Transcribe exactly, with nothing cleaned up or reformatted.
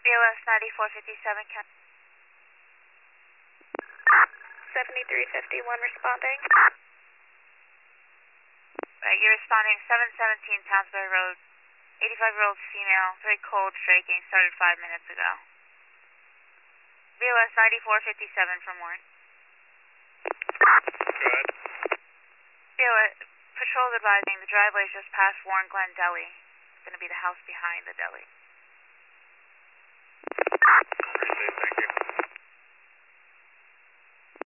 B O S ninety-four fifty-seven, Ken. seventy-three fifty-one responding. Right, you're responding seven seventeen Townsbury Road. eighty-five-year-old female, very cold, shaking, started five minutes ago. B O S ninety-four fifty-seven from Warren. Go ahead. B O S, patrol's advising the driveway is just past Warren Glen Deli. It's going to be the house behind the deli. Appreciate